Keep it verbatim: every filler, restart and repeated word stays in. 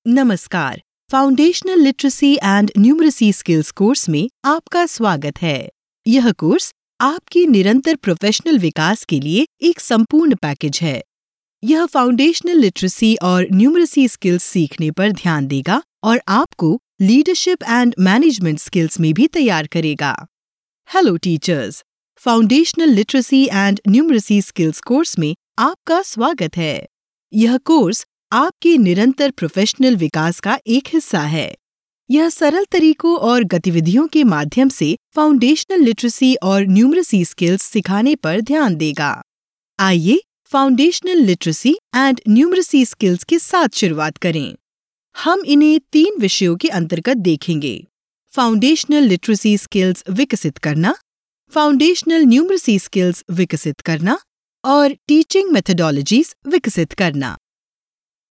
नमस्कार। Foundational literacy and numeracy skills course में आपका स्वागत है। यह कोर्स आपके निरंतर प्रोफेशनल विकास के लिए एक संपूर्ण पैकेज है। यह फाउंडेशनल लिटरेसी और न्यूमरेसी स्किल्स सीखने पर ध्यान देगा और आपको लीडरशिप एंड मैनेजमेंट स्किल्स में भी तैयार करेगा। Hello teachers, foundational literacy and numeracy skills course में आपका स्वागत है। यह कोर्स आपके निरंतर प्रोफेशनल विकास का एक हिस्सा है। यह सरल तरीकों और गतिविधियों के माध्यम से फाउंडेशनल लिटरेसी और न्यूमरेसी स्किल्स सिखाने पर ध्यान देगा। आइए foundational literacy and numeracy skills के साथ शुरुआत करें। हम इन्हें तीन विषयों के अंतर्गत देखेंगे: फाउंडेशनल लिटरेसी स्किल्स विकसित करना, फाउंडेशनल न्यूमरेसी स्किल्स विकसित करना और टीचिंग मेथोडोलॉजीज विकसित करना।